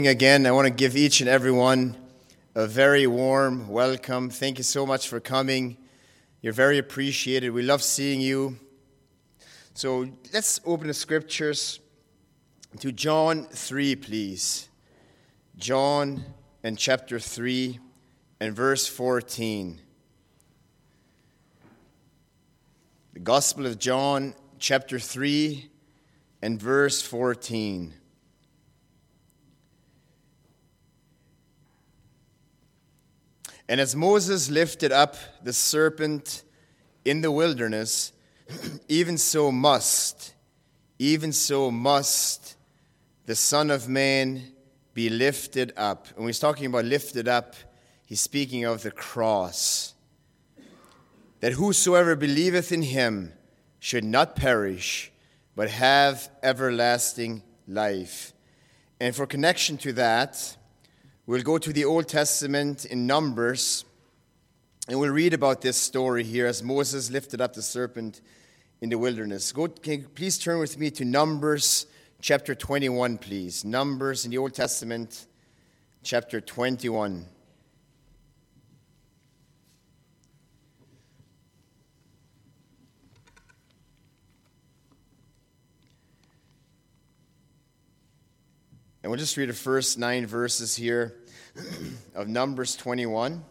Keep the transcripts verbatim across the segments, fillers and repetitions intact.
Again, I want to give each and every one a very warm welcome. Thank you so much for coming. You're very appreciated. We love seeing you. So let's open the scriptures to John three, please. John and chapter three and verse fourteen. The Gospel of John, chapter three and verse fourteen. And as Moses lifted up the serpent in the wilderness, even so must, even so must the Son of Man be lifted up. And when he's talking about lifted up, he's speaking of the cross. That whosoever believeth in him should not perish, but have everlasting life. And for connection to that, we'll go to the Old Testament in Numbers, and we'll read about this story here as Moses lifted up the serpent in the wilderness. Go, can you please turn with me to Numbers chapter twenty-one, please. Numbers in the Old Testament, chapter twenty-one. And we'll just read the first nine verses here of Numbers twenty-one.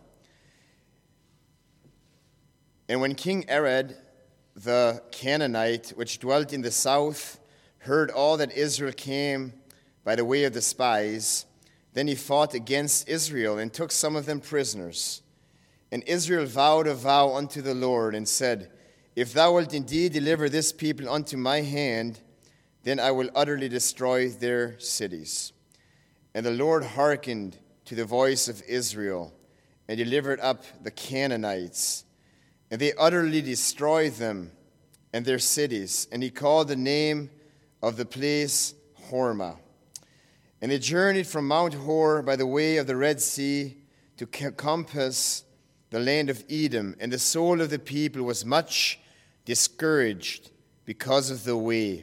And when King Arad, the Canaanite, which dwelt in the south, heard all that Israel came by the way of the spies, then he fought against Israel and took some of them prisoners. And Israel vowed a vow unto the Lord and said, If thou wilt indeed deliver this people unto my hand, then I will utterly destroy their cities. And the Lord hearkened to the voice of Israel, and delivered up the Canaanites. And they utterly destroyed them and their cities. And he called the name of the place Hormah. And they journeyed from Mount Hor by the way of the Red Sea to compass the land of Edom. And the soul of the people was much discouraged because of the way.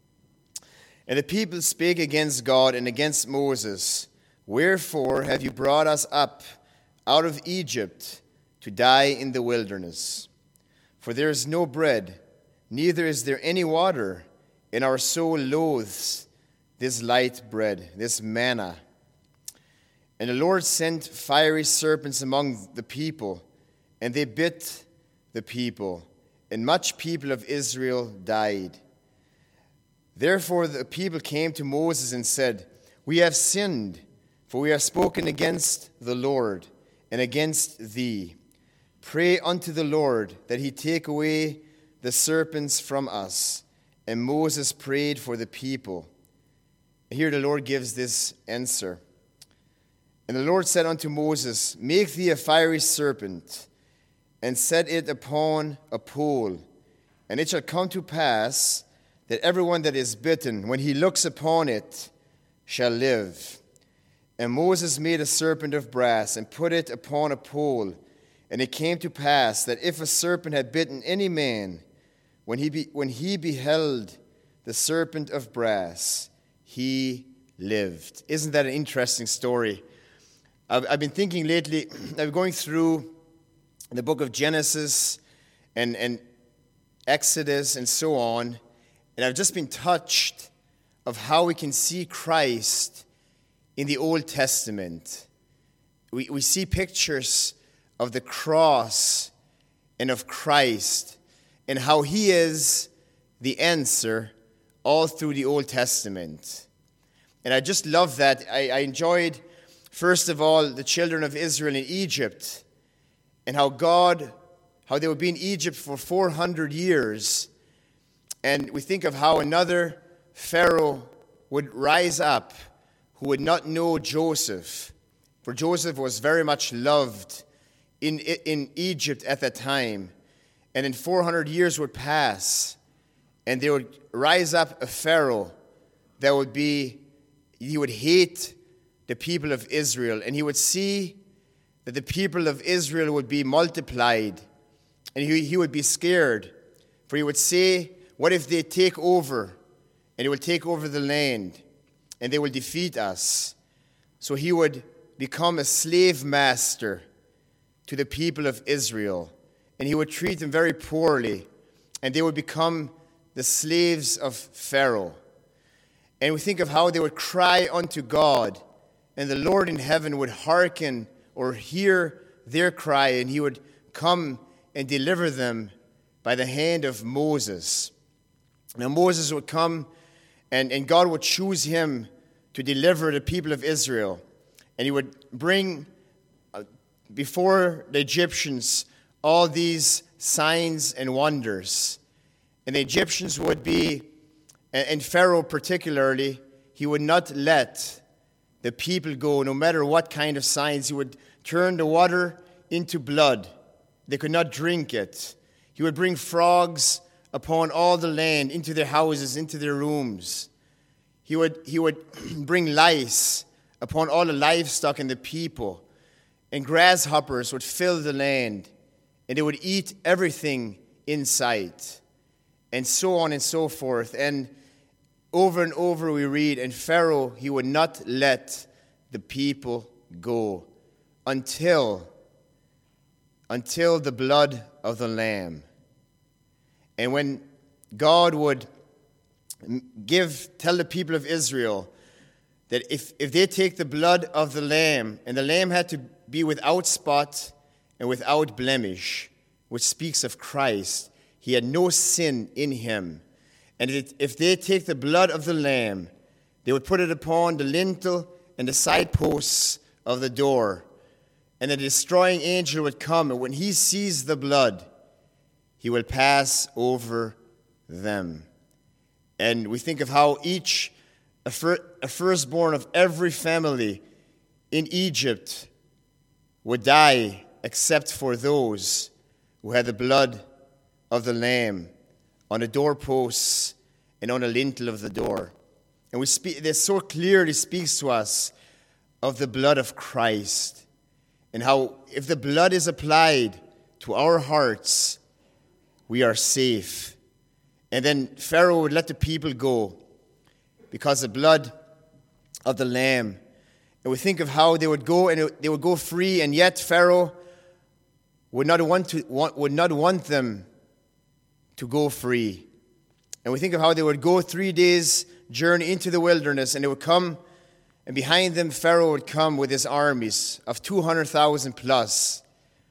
And the people spake against God and against Moses, Wherefore have you brought us up out of Egypt to die in the wilderness? For there is no bread, neither is there any water, and our soul loathes this light bread, this manna. And the Lord sent fiery serpents among the people, and they bit the people, and much people of Israel died. Therefore the people came to Moses and said, We have sinned, for we have spoken against the Lord and against thee. Pray unto the Lord that he take away the serpents from us. And Moses prayed for the people. Here the Lord gives this answer. And the Lord said unto Moses, Make thee a fiery serpent, and set it upon a pole. And it shall come to pass that everyone that is bitten, when he looks upon it, shall live. And Moses made a serpent of brass, and put it upon a pole. And it came to pass that if a serpent had bitten any man, when he, be, when he beheld the serpent of brass, he lived. Isn't that an interesting story? I've, I've been thinking lately, I'm going through the book of Genesis and, and Exodus and so on, and I've just been touched of how we can see Christ in the Old Testament. We, we see pictures of the cross and of Christ and how he is the answer all through the Old Testament. And I just love that. I, I enjoyed, first of all, the children of Israel in Egypt and how God, how they would be in Egypt for four hundred years. And we think of how another Pharaoh would rise up who would not know Joseph. For Joseph was very much loved in, in Egypt at that time. And then four hundred years would pass, and there would rise up a Pharaoh that would be, he would hate the people of Israel. And he would see that the people of Israel would be multiplied. And he, he would be scared. For he would say, what if they take over, and they will take over the land, and they will defeat us? So he would become a slave master to the people of Israel, and he would treat them very poorly, and they would become the slaves of Pharaoh. And we think of how they would cry unto God, and the Lord in heaven would hearken or hear their cry, and he would come and deliver them by the hand of Moses. Now Moses would come, and, and God would choose him to deliver the people of Israel. And he would bring uh, before the Egyptians all these signs and wonders. And the Egyptians would be, and Pharaoh particularly, he would not let the people go, no matter what kind of signs. He would turn the water into blood. They could not drink it. He would bring frogs upon all the land, into their houses, into their rooms. He would, he would bring lice upon all the livestock and the people. And grasshoppers would fill the land, and they would eat everything in sight. And so on and so forth. And over and over we read, and Pharaoh, he would not let the people go until, until the blood of the Lamb. And when God would give, tell the people of Israel that if, if they take the blood of the Lamb, and the Lamb had to be without spot and without blemish, which speaks of Christ, he had no sin in him. And if they take the blood of the Lamb, they would put it upon the lintel and the side posts of the door. And the destroying angel would come, and when he sees the blood, he will pass over them. And we think of how each, a, fir- a firstborn of every family in Egypt would die except for those who had the blood of the Lamb on the doorposts and on the lintel of the door. And we speak, this so clearly speaks to us of the blood of Christ, and how if the blood is applied to our hearts, we are safe. And then Pharaoh would let the people go because of the blood of the Lamb. And we think of how they would go, and they would go free, and yet Pharaoh would not want to want, would not want them to go free. And we think of how they would go three days journey into the wilderness, and they would come, and behind them Pharaoh would come with his armies of two hundred thousand plus.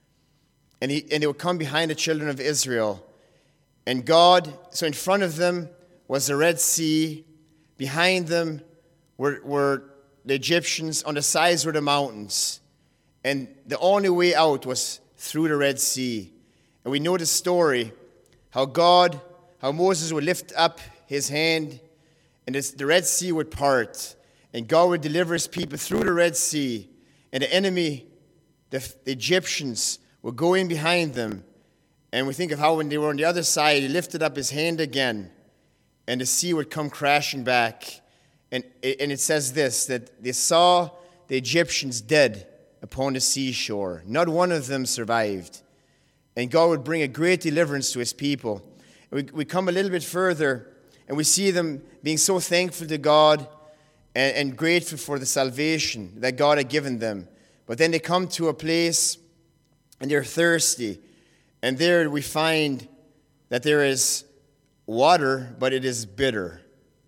And, he, and they would come behind the children of Israel. And God, so in front of them was the Red Sea. Behind them were, were the Egyptians. On the sides were the mountains. And the only way out was through the Red Sea. And we know the story, how God, how Moses would lift up his hand, and this, the Red Sea would part. And God would deliver his people through the Red Sea. And the enemy, the, the Egyptians, would go in behind them. And we think of how when they were on the other side, he lifted up his hand again, and the sea would come crashing back. And, and it says this, that they saw the Egyptians dead upon the seashore. Not one of them survived. And God would bring a great deliverance to his people. And we, we come a little bit further, and we see them being so thankful to God and, and grateful for the salvation that God had given them. But then they come to a place, and they're thirsty. And there we find that there is water, but it is bitter.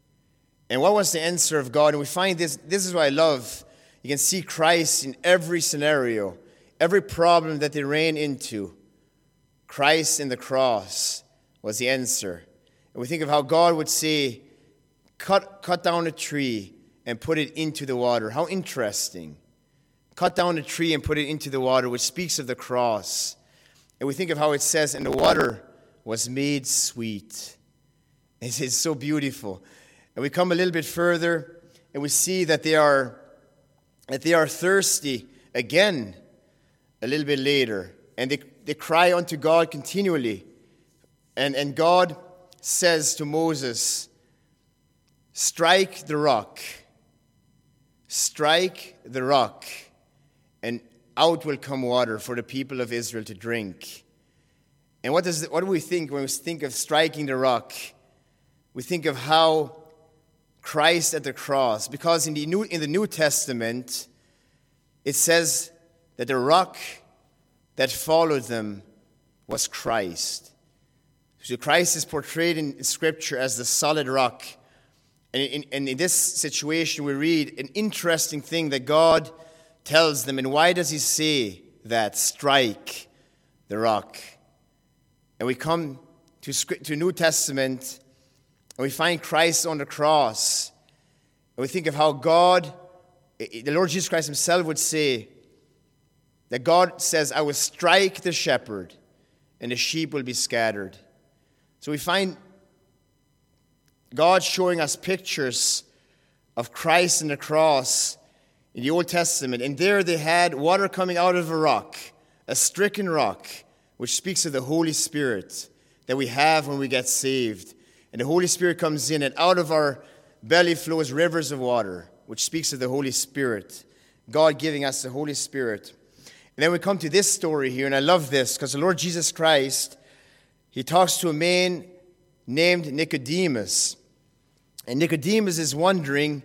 And what was the answer of God? And we find this, this is what I love. You can see Christ in every scenario, every problem that they ran into. Christ in the cross was the answer. And we think of how God would say, cut, cut down a tree and put it into the water. How interesting. Cut down a tree and put it into the water, which speaks of the cross. And we think of how it says, and the water was made sweet. It's, it's so beautiful. And we come a little bit further, and we see that they are, that they are thirsty again a little bit later. And they, they cry unto God continually. And, and God says to Moses, strike the rock. Strike the rock, and out will come water for the people of Israel to drink. And what does what do we think when we think of striking the rock? We think of how Christ at the cross, because in the New, in the New Testament, it says that the rock that followed them was Christ. So Christ is portrayed in Scripture as the solid rock. And in, and in this situation, we read an interesting thing that God tells them. And why does he say that? Strike the rock. And we come to, to New Testament, and we find Christ on the cross. And we think of how God, the Lord Jesus Christ himself would say, that God says, I will strike the shepherd, and the sheep will be scattered. So we find God showing us pictures of Christ and the cross in the Old Testament. And there they had water coming out of a rock, a stricken rock, which speaks of the Holy Spirit that we have when we get saved. And the Holy Spirit comes in, and out of our belly flows rivers of water, which speaks of the Holy Spirit. God giving us the Holy Spirit. And then we come to this story here, and I love this because the Lord Jesus Christ, he talks to a man named Nicodemus. And Nicodemus is wondering,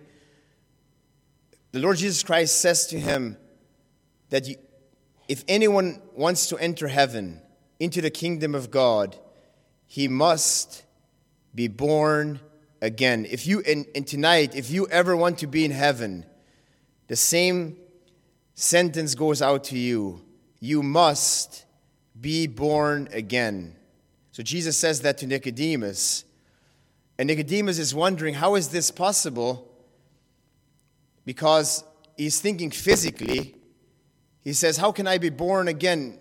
the Lord Jesus Christ says to him that you, if anyone wants to enter heaven, into the kingdom of God, he must be born again. If you, and, and tonight, if you ever want to be in heaven, the same sentence goes out to you. You must be born again. So Jesus says that to Nicodemus. And Nicodemus is wondering, how is this possible? Because he's thinking physically. He says, how can I be born again?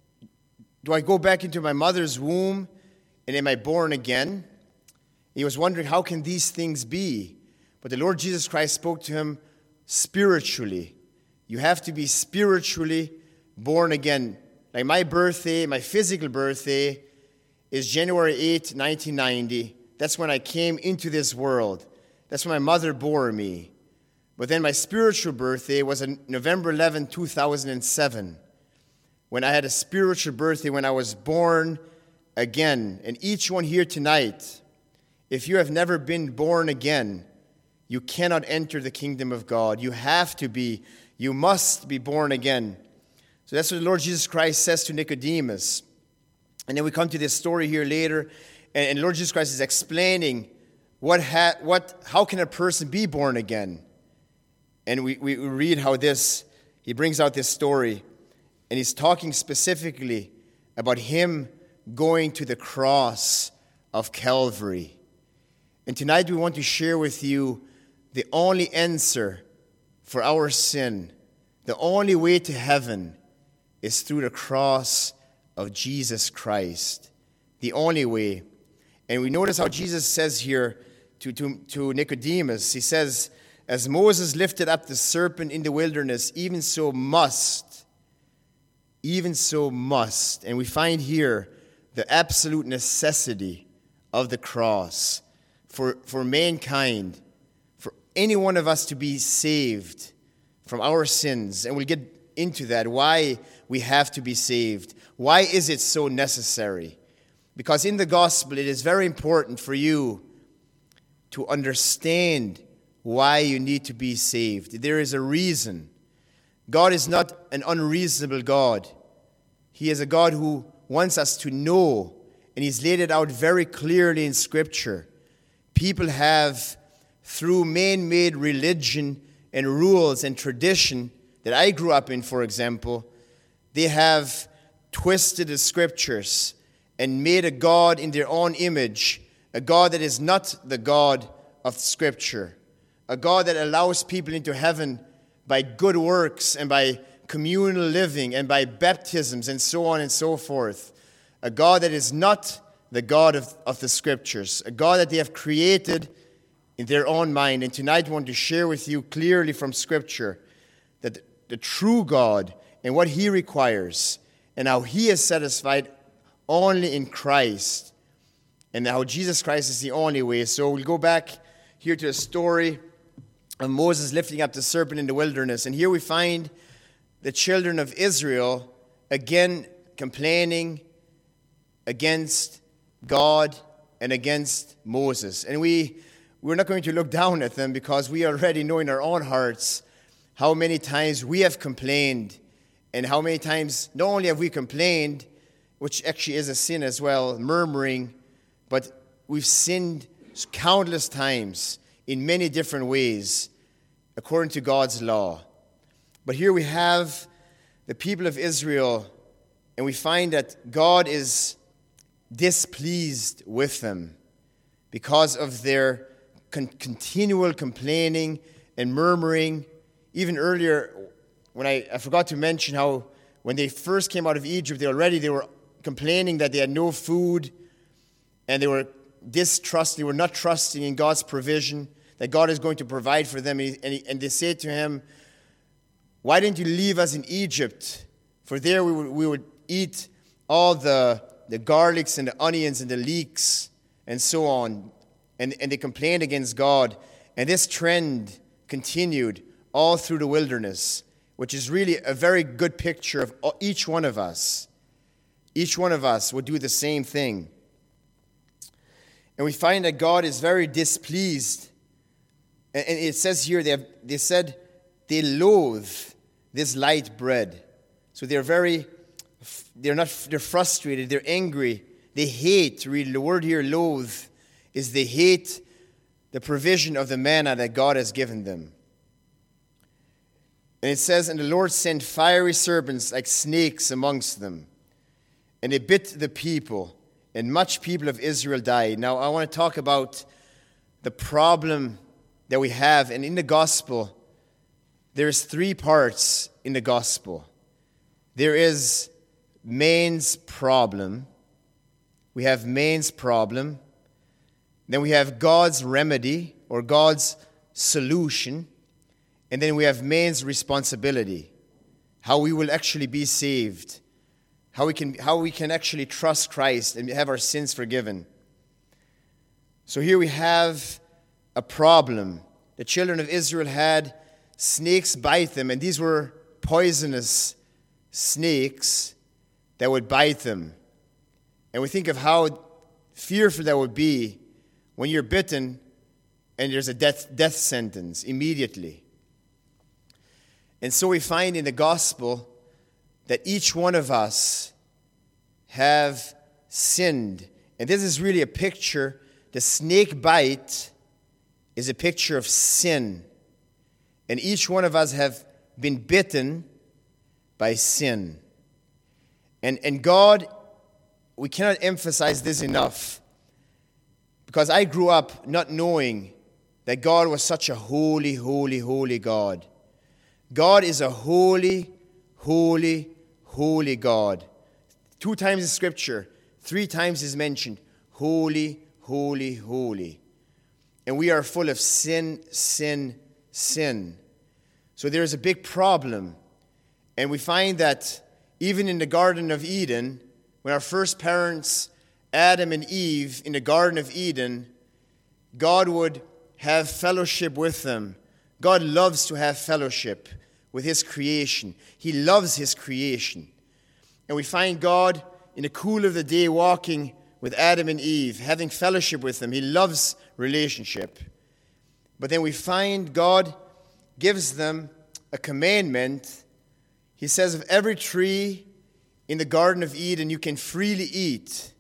Do I go back into my mother's womb and am I born again? He was wondering, how can these things be? But the Lord Jesus Christ spoke to him spiritually. You have to be spiritually born again. Like my birthday, my physical birthday is January eighth, nineteen ninety. That's when I came into this world. That's when my mother bore me. But then my spiritual birthday was on November eleventh, two thousand seven, when I had a spiritual birthday, when I was born again. And each one here tonight, if you have never been born again, you cannot enter the kingdom of God. You have to be, you must be born again. So that's what the Lord Jesus Christ says to Nicodemus. And then we come to this story here later, and, and Lord Jesus Christ is explaining what, ha, what, how can a person be born again? And we, we read how this, he brings out this story, and he's talking specifically about him going to the cross of Calvary. And tonight we want to share with you the only answer for our sin, the only way to heaven is through the cross of Jesus Christ. The only way. And we notice how Jesus says here to, to, to Nicodemus, he says, as Moses lifted up the serpent in the wilderness, even so must, even so must. And we find here the absolute necessity of the cross for, for mankind, for any one of us to be saved from our sins. And we'll get into that, why we have to be saved. Why is it so necessary? Because in the gospel, it is very important for you to understand why you need to be saved. There is a reason. God is not an unreasonable God. He is a God who wants us to know, and he's laid it out very clearly in Scripture. People have, through man-made religion and rules and tradition that I grew up in, for example, they have twisted the Scriptures and made a God in their own image, a God that is not the God of Scripture, a God that allows people into heaven by good works and by communal living and by baptisms and so on and so forth, a God that is not the God of, of the Scriptures, a God that they have created in their own mind. And tonight I want to share with you clearly from Scripture that the, the true God and what he requires and how he is satisfied only in Christ, and how Jesus Christ is the only way. So we'll go back here to a story of Moses lifting up the serpent in the wilderness. And here we find the children of Israel again complaining against God and against Moses. And we, we're not going to look down at them because we already know in our own hearts how many times we have complained, and how many times not only have we complained, which actually is a sin as well, murmuring, but we've sinned countless times in many different ways according to God's law. But here we have the people of Israel, and we find that God is displeased with them because of their con- continual complaining and murmuring. Even earlier, when I, I forgot to mention how when they first came out of Egypt, they already they were complaining that they had no food, and they were distrusting, they were not trusting in God's provision, that God is going to provide for them. And, he, and, he, and they said to him, "Why didn't you leave us in Egypt? For there we would, we would eat all the, the garlics and the onions and the leeks and so on." And, and they complained against God. And this trend continued all through the wilderness, which is really a very good picture of each one of us. Each one of us would do the same thing. And we find that God is very displeased. And it says here, they, have, they said they loathe this light bread. So they're very, they're not, they're frustrated, they're angry, they hate, really. The word here, loathe, is they hate the provision of the manna that God has given them. And it says, "And the Lord sent fiery serpents like snakes amongst them, and they bit the people, and much people of Israel died." Now, I want to talk about the problem that we have. And in the gospel, there's three parts in the gospel. There is man's problem. We have man's problem. Then we have God's remedy, or God's solution. And then we have man's responsibility, how we will actually be saved, how we can, how we can actually trust Christ and have our sins forgiven. So here we have a problem. The children of Israel had snakes bite them, and these were poisonous snakes that would bite them. And we think of how fearful that would be when you're bitten and there's a death, death sentence immediately. And so we find in the gospel that each one of us have sinned. And this is really a picture. The snake bite is a picture of sin. And each one of us have been bitten by sin. And, and God, we cannot emphasize this enough, because I grew up not knowing that God was such a holy, holy, holy God. God is a holy, holy, holy God. Two times in Scripture, three times is mentioned, holy, holy, holy. And we are full of sin, sin, sin. So there's a big problem. And we find that even in the Garden of Eden, when our first parents, Adam and Eve, in the Garden of Eden, God would have fellowship with them. God loves to have fellowship with His creation. He loves His creation. And we find God in the cool of the day walking with Adam and Eve, having fellowship with them. He loves relationship. But then we find God gives them a commandment. He says, of every tree in the Garden of Eden you can freely eat,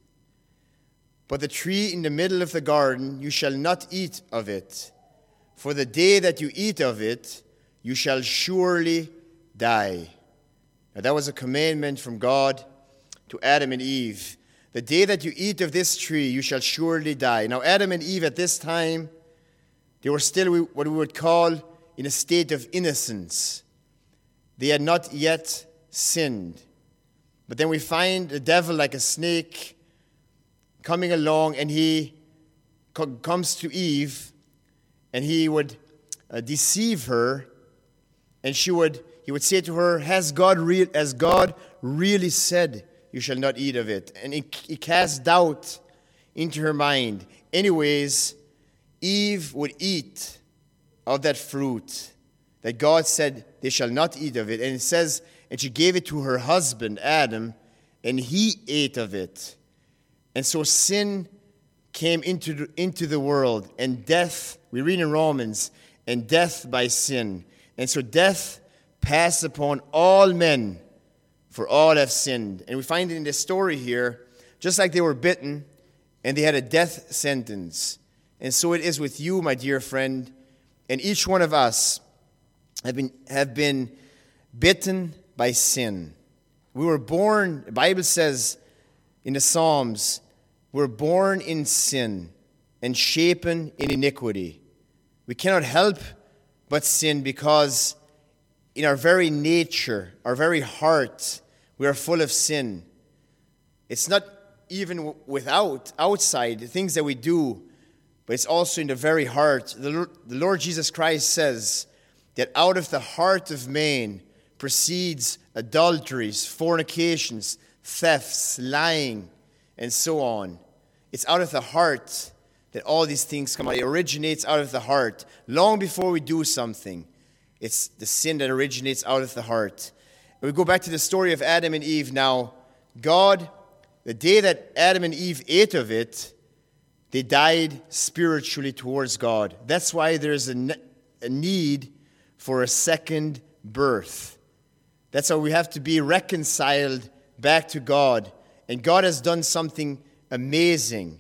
but the tree in the middle of the garden you shall not eat of it. For the day that you eat of it, you shall surely die. Now that was a commandment from God to Adam and Eve. The day that you eat of this tree, you shall surely die. Now Adam and Eve at this time, they were still what we would call in a state of innocence. They had not yet sinned. But then we find the devil like a snake coming along, and he co- comes to Eve, and he would uh, deceive her, and she would he would say to her, has God, re- has God really said you shall not eat of it? And he, he cast doubt into her mind. Anyways, Eve would eat of that fruit that God said they shall not eat of it. And it says, and she gave it to her husband, Adam, and he ate of it. And so sin came into the, into the world, and death, we read in Romans, and death by sin. And so death passed upon all men, for all have sinned. And we find it in this story here, just like they were bitten and they had a death sentence. And so it is with you, my dear friend, and each one of us have been, have been bitten by sin. We were born, the Bible says in the Psalms, we're born in sin and shapen in iniquity. We cannot help but sin because in our very nature, our very heart, we are full of sin. It's not even without, outside, the things that we do, but it's also in the very heart. The Lord Jesus Christ says that out of the heart of man proceeds adulteries, fornications, thefts, lying, and so on. It's out of the heart that all these things come out. It originates out of the heart. Long before we do something, it's the sin that originates out of the heart. And we go back to the story of Adam and Eve now. God, the day that Adam and Eve ate of it, they died spiritually towards God. That's why there's a, a need for a second birth. That's why we have to be reconciled back to God. And God has done something amazing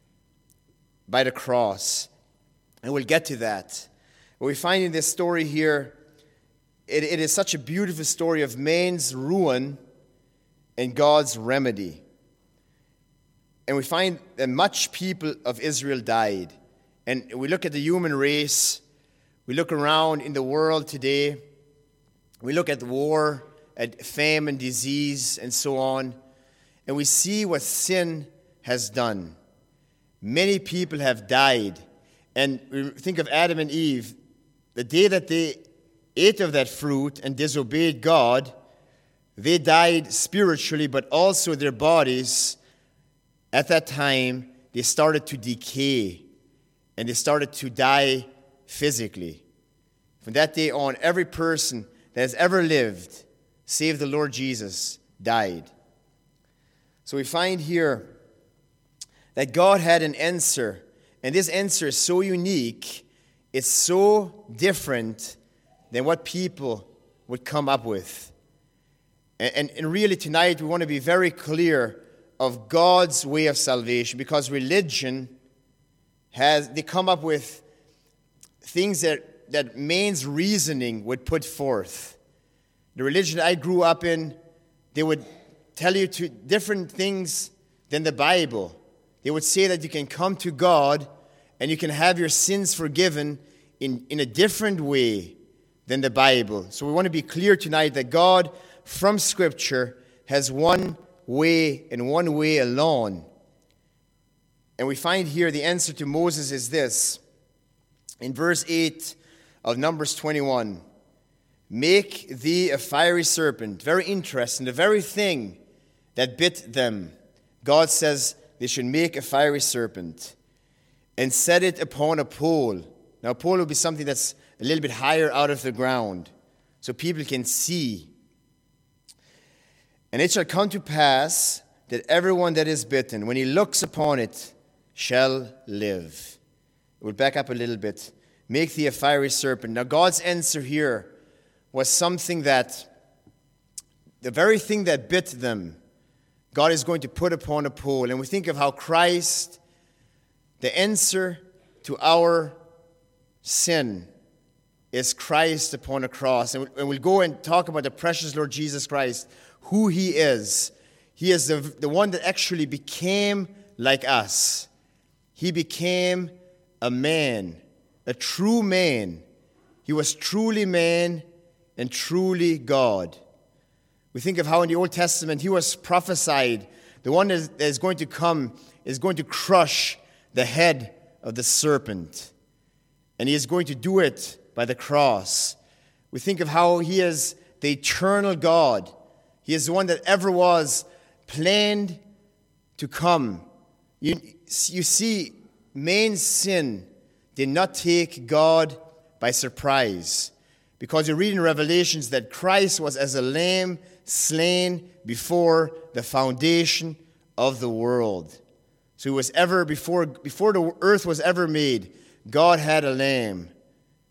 by the cross. And we'll get to that. What we find in this story here, it, it is such a beautiful story of man's ruin and God's remedy. And we find that much people of Israel died. And we look at the human race, we look around in the world today, we look at war, at famine, disease, and so on, and we see what sin has done. Many people have died. And we think of Adam and Eve. The day that they ate of that fruit and disobeyed God, they died spiritually, but also their bodies, at that time, they started to decay and they started to die physically. From that day on, every person that has ever lived, save the Lord Jesus, died. So we find here that God had an answer, and this answer is so unique, it's so different than what people would come up with. And, and, and really tonight we want to be very clear of God's way of salvation, because religion has, they come up with things that, that man's reasoning would put forth. The religion I grew up in, they would tell you to different things than the Bible. They would say that you can come to God and you can have your sins forgiven in, in a different way than the Bible. So we want to be clear tonight that God, from Scripture, has one way and one way alone. And we find here the answer to Moses is this. In verse eight of Numbers twenty-one, make thee a fiery serpent. Very interesting. The very thing that bit them, God says they should make a fiery serpent and set it upon a pole. Now, a pole would be something that's a little bit higher out of the ground so people can see. And it shall come to pass that everyone that is bitten, when he looks upon it, shall live. We'll back up a little bit. Make thee a fiery serpent. Now, God's answer here was something that, the very thing that bit them, God is going to put upon a pole. And we think of how Christ, the answer to our sin, is Christ upon a cross. And we'll go and talk about the precious Lord Jesus Christ, who He is. He is the, the one that actually became like us. He became a man, a true man. He was truly man and truly God. We think of how in the Old Testament He was prophesied, the one that is going to come is going to crush the head of the serpent. And He is going to do it by the cross. We think of how He is the eternal God. He is the one that ever was, planned to come. You, you see, man's sin did not take God by surprise. Because you read in Revelations that Christ was as a lamb slain before the foundation of the world. So He was ever, before, before the earth was ever made, God had a lamb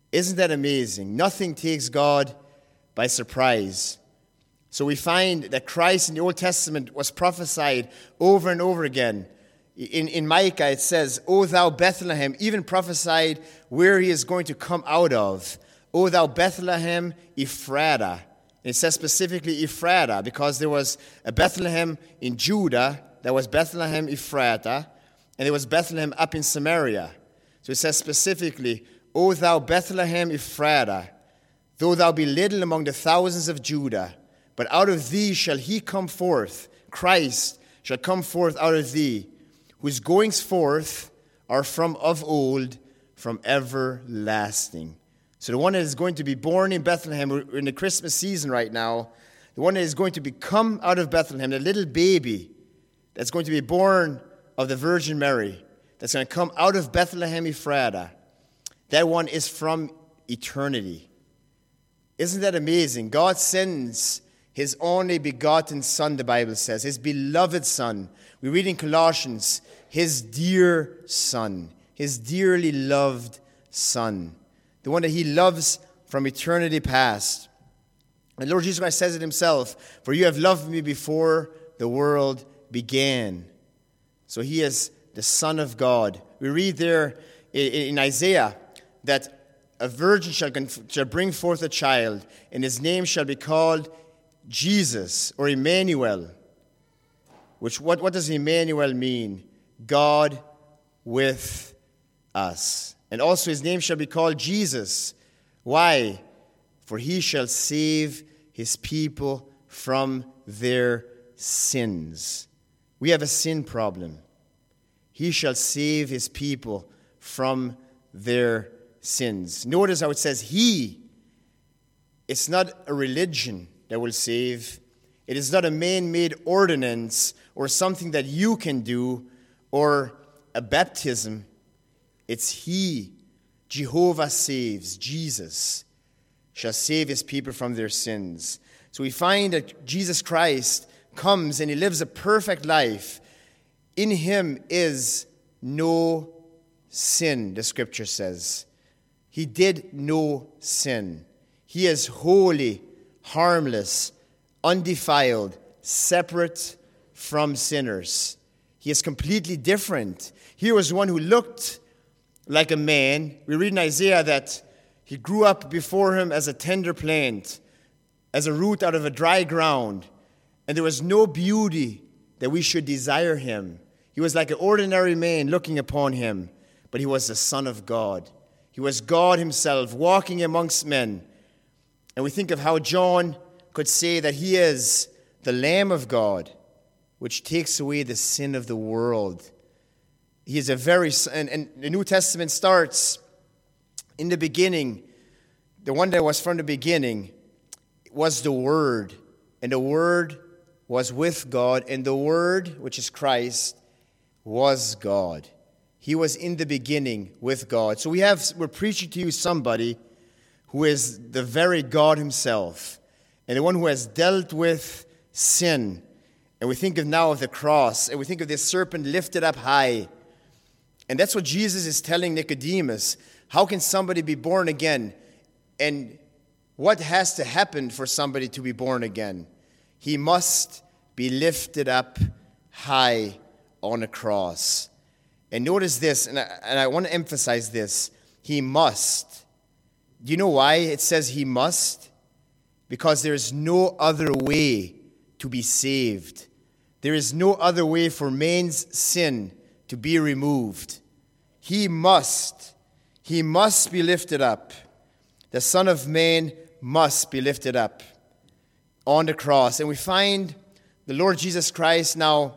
Isn't that amazing? Nothing takes God by surprise. So we find that Christ in the Old Testament was prophesied over and over again. In, in Micah it says, O thou Bethlehem, even prophesied where he is going to come out of. O thou Bethlehem Ephratah. And it says specifically Ephratah because there was a Bethlehem in Judah, there was Bethlehem Ephratah, and there was Bethlehem up in Samaria. So it says specifically, O thou Bethlehem Ephratah, though thou be little among the thousands of Judah, but out of thee shall he come forth, Christ shall come forth out of thee, whose goings forth are from of old, from everlasting. So the one that is going to be born in Bethlehem, we're in the Christmas season right now, the one that is going to be come out of Bethlehem, the little baby that's going to be born of the Virgin Mary, that's going to come out of Bethlehem Ephratah, that one is from eternity. Isn't that amazing? God sends his only begotten Son, the Bible says, his beloved Son. We read in Colossians, his dear Son, his dearly loved Son, the one that he loves from eternity past. And Lord Jesus Christ says it himself, for you have loved me before the world began. So he is the Son of God. We read there in Isaiah that a virgin shall, shall bring forth a child, and his name shall be called Jesus, or Emmanuel. Which what, what does Emmanuel mean? God with us. And also his name shall be called Jesus. Why? For he shall save his people from their sins. We have a sin problem. He shall save his people from their sins. Notice how it says he. It's not a religion that will save. It is not a man-made ordinance or something that you can do or a baptism. It's he. Jehovah saves. Jesus shall save his people from their sins. So we find that Jesus Christ comes and he lives a perfect life. In him is no sin, the scripture says. He did no sin. He is holy, harmless, undefiled, separate from sinners. He is completely different. He was one who looked like a man. We read in Isaiah that he grew up before him as a tender plant, as a root out of a dry ground, and there was no beauty that we should desire him. He was like an ordinary man looking upon him, but he was the Son of God. He was God himself walking amongst men. And we think of how John could say that he is the Lamb of God, which takes away the sin of the world. He is a very, and, and the New Testament starts in the beginning. The one that was from the beginning was the Word, and the Word was with God, and the Word, which is Christ, was God. He was in the beginning with God. So we have, we're preaching to you somebody who is the very God himself, and the one who has dealt with sin. And we think of now of the cross, and we think of this serpent lifted up high. And that's what Jesus is telling Nicodemus. How can somebody be born again? And what has to happen for somebody to be born again? He must be lifted up high on a cross. And notice this, and I, and I want to emphasize this. He must. Do you know why it says he must? Because there is no other way to be saved. There is no other way for man's sin to be removed. He must. He must be lifted up. The Son of Man must be lifted up on the cross. And we find the Lord Jesus Christ now,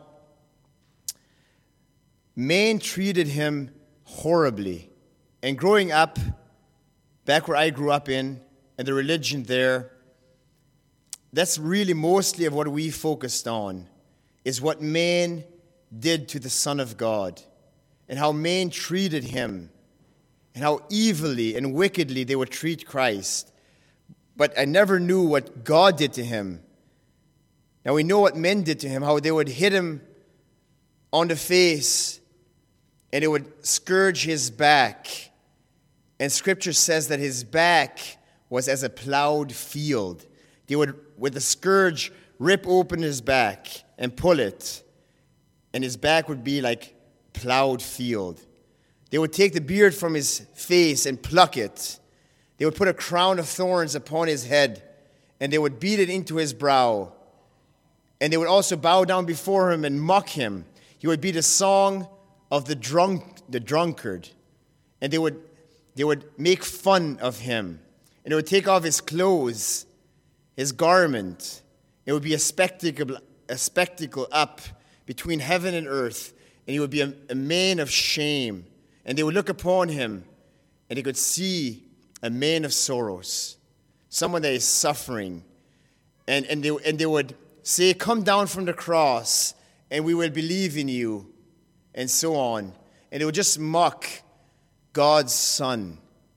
man treated him horribly. And growing up, back where I grew up in, and the religion there, that's really mostly of what we focused on, is what man did to the Son of God, and how man treated him, and how evilly and wickedly they would treat Christ. But I never knew what God did to him. Now we know what men did to him, how they would hit him on the face, and they would scourge his back, And Scripture says that his back was as a plowed field. They would, with a scourge, rip open his back and pull it, and his back would be like plowed field. They would take the beard from his face and pluck it. They would put a crown of thorns upon his head, and they would beat it into his brow. And they would also bow down before him and mock him. He would be the song of the drunk, the drunkard. And they would, they would make fun of him. And they would take off his clothes, his garment. It would be a spectacle, a spectacle up between heaven and earth. And he would be a, a man of shame. And they would look upon him, and they could see a man of sorrows, someone that is suffering. And, and, they, and they would say, come down from the cross, and we will believe in you, and so on. And they would just mock God's Son.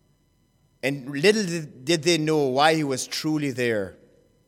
And little did they know why he was truly there.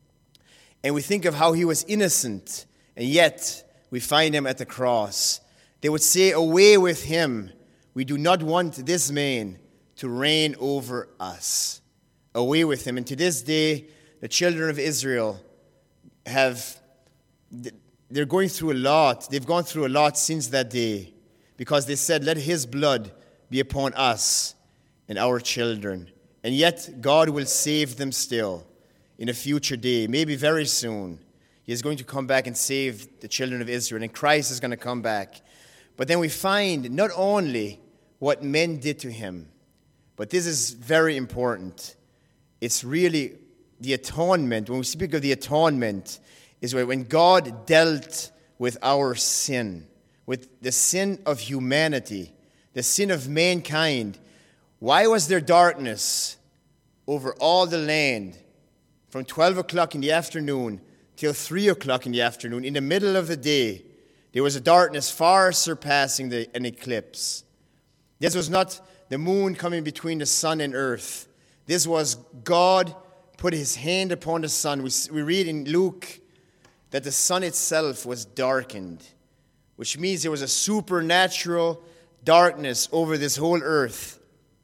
And we think of how he was innocent, and yet we find him at the cross. They would say, away with him. We do not want this man to reign over us. Away with him. And to this day, the children of Israel have, they're going through a lot. They've gone through a lot since that day, because they said, let his blood be upon us and our children. And yet, God will save them still in a future day, maybe very soon. He is going to come back and save the children of Israel, and Christ is going to come back. But then we find not only what men did to him, but this is very important. It's really the atonement. When we speak of the atonement, is when God dealt with our sin, with the sin of humanity, the sin of mankind. Why was there darkness over all the land from twelve o'clock in the afternoon till three o'clock in the afternoon? In the middle of the day, there was a darkness far surpassing the, an eclipse. This was not the moon coming between the sun and earth. This was God put his hand upon the sun. We, we read in Luke that the sun itself was darkened, which means there was a supernatural darkness over this whole earth.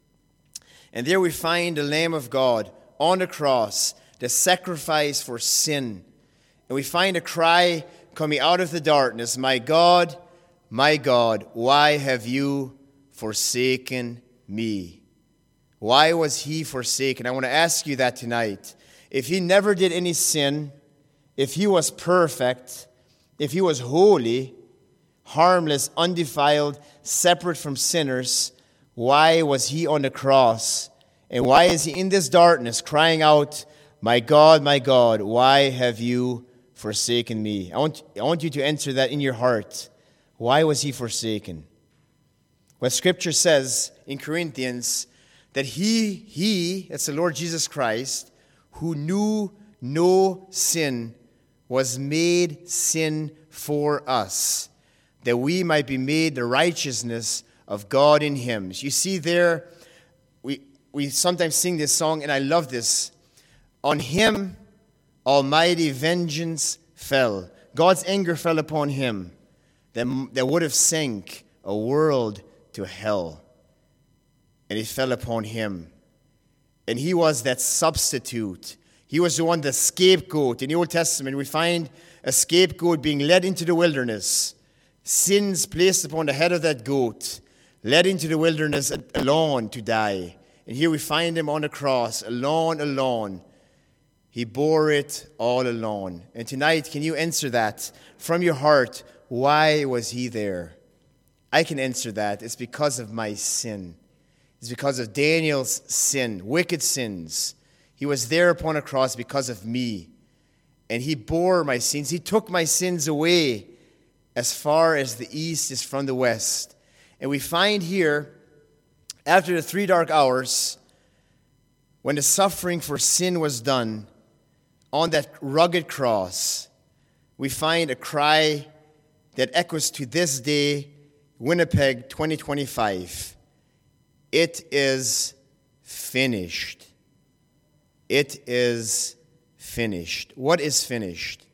And there we find the Lamb of God on the cross, the sacrifice for sin. And we find a cry coming out of the darkness, my God, my God, why have you forsaken me? Why was he forsaken? I want to ask you that tonight. If he never did any sin, if he was perfect, if he was holy, harmless, undefiled, separate from sinners, why was he on the cross? And why is he in this darkness crying out, my God, my God, why have you forsaken me? I want, I want you to answer that in your heart. Why was he forsaken? Well, Scripture says in Corinthians that he, he, that's the Lord Jesus Christ, who knew no sin, was made sin for us, that we might be made the righteousness of God in him. You see there, we, we sometimes sing this song, and I love this. On him, almighty vengeance fell. God's anger fell upon him that, that would have sank a world to hell. And it fell upon him. And he was that substitute. He was the one, the scapegoat. In the Old Testament, we find a scapegoat being led into the wilderness. Sins placed upon the head of that goat, led into the wilderness alone to die. And here we find him on the cross, alone, alone. He bore it all alone. And tonight, can you answer that from your heart? Why was he there? I can answer that. It's because of my sin. It's because of Daniel's sin, wicked sins. He was there upon a cross because of me. And he bore my sins. He took my sins away as far as the east is from the west. And we find here, after the three dark hours, when the suffering for sin was done, on that rugged cross, we find a cry that echoes to this day, Winnipeg twenty twenty-five. It is finished. It is finished. What is finished?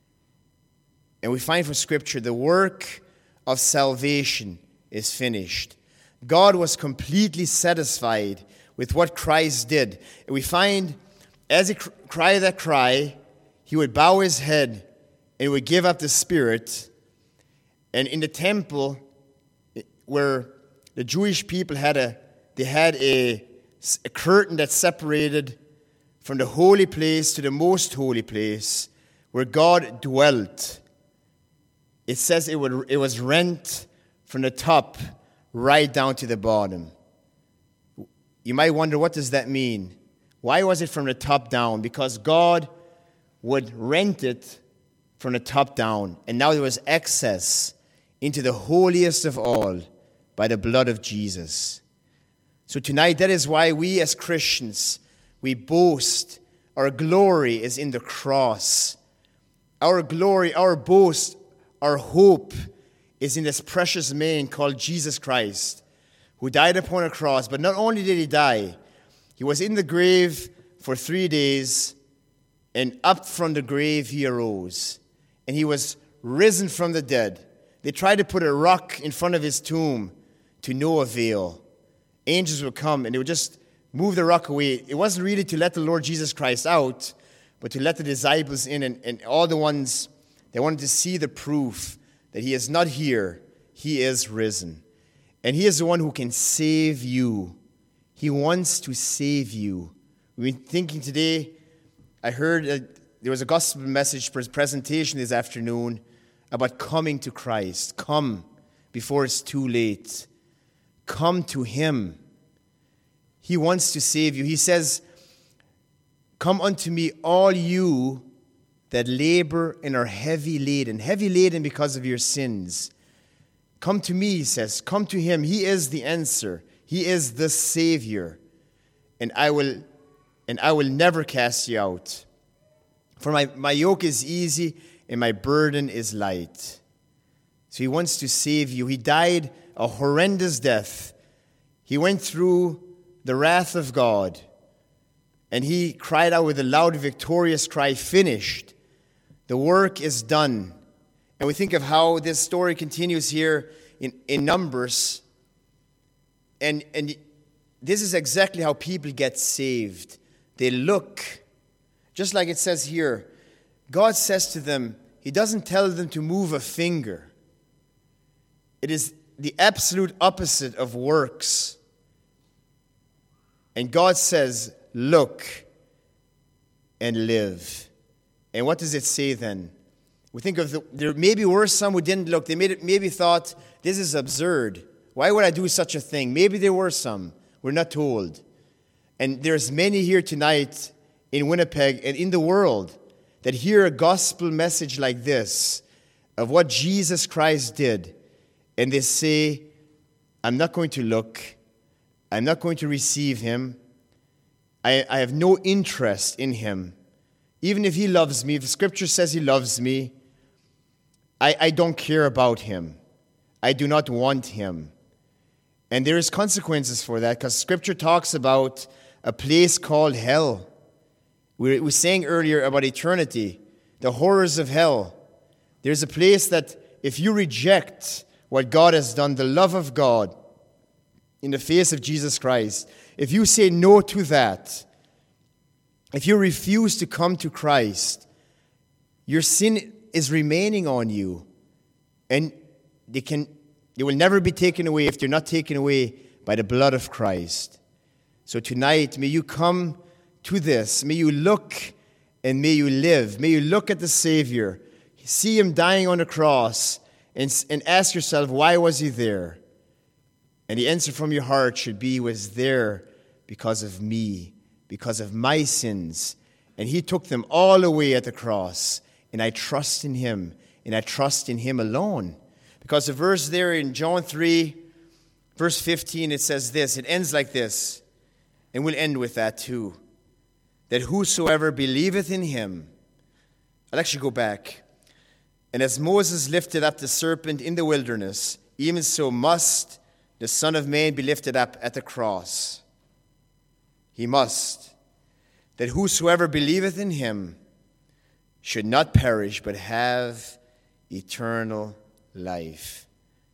And we find from Scripture the work of salvation is finished. God was completely satisfied with what Christ did. And we find as he cr- cried that cry, he would bow his head and he would give up the spirit. And in the temple, where the Jewish people had a, they had a, a curtain that separated from the holy place to the most holy place, where God dwelt. It says it, would, it was rent from the top right down to the bottom. You might wonder, what does that mean? Why was it from the top down? Because God would rent it from the top down. And now there was access into the holiest of all by the blood of Jesus. So tonight, that is why we as Christians, we boast. Our glory is in the cross. Our glory, our boast, our hope is in this precious man called Jesus Christ, who died upon a cross. But not only did he die, he was in the grave for three days, and up from the grave he arose. And he was risen from the dead. They tried to put a rock in front of his tomb to no avail. Angels would come and they would just move the rock away. It wasn't really to let the Lord Jesus Christ out, but to let the disciples in, and, and all the ones that wanted to see the proof that he is not here, he is risen. And he is the one who can save you. He wants to save you. We've been thinking today, I heard uh, there was a gospel message presentation this afternoon about coming to Christ. Come before it's too late. Come to him. He wants to save you. He says, come unto me, all you that labor and are heavy laden. Heavy laden because of your sins. Come to me, he says. Come to him. He is the answer. He is the Savior. And I will, and I will never cast you out. For my, my yoke is easy and my burden is light. So he wants to save you. He died a horrendous death. He went through the wrath of God. And he cried out with a loud, victorious cry, finished. The work is done. And we think of how this story continues here in, in Numbers. And, and this is exactly how people get saved. They look, just like it says here, God says to them, he doesn't tell them to move a finger. It is the absolute opposite of works. And God says, look and live. And what does it say then? We think of the, there maybe were some who didn't look. They made, maybe thought, this is absurd. Why would I do such a thing? Maybe there were some. We're not told. And there's many here tonight in Winnipeg and in the world that hear a gospel message like this of what Jesus Christ did. And they say, I'm not going to look. I'm not going to receive him. I, I have no interest in him. Even if he loves me, if the scripture says he loves me, I, I don't care about him. I do not want him. And there is consequences for that, because scripture talks about a place called hell. We were saying earlier about eternity, the horrors of hell. There's a place that if you reject what God has done, the love of God in the face of Jesus Christ, if you say no to that, if you refuse to come to Christ, your sin is remaining on you. And they can, they will never be taken away if they're not taken away by the blood of Christ. So tonight, may you come to this. May you look and may you live. May you look at the Savior, see him dying on the cross, and, and ask yourself, why was he there? And the answer from your heart should be, he was there because of me, because of my sins. And he took them all away at the cross. And I trust in him, and I trust in him alone. Because the verse there in John three, verse fifteen, it says this. It ends like this. And we'll end with that too. That whosoever believeth in him, I'll actually go back. And as Moses lifted up the serpent in the wilderness, even so must the Son of Man be lifted up at the cross. He must. That whosoever believeth in him should not perish, but have eternal life.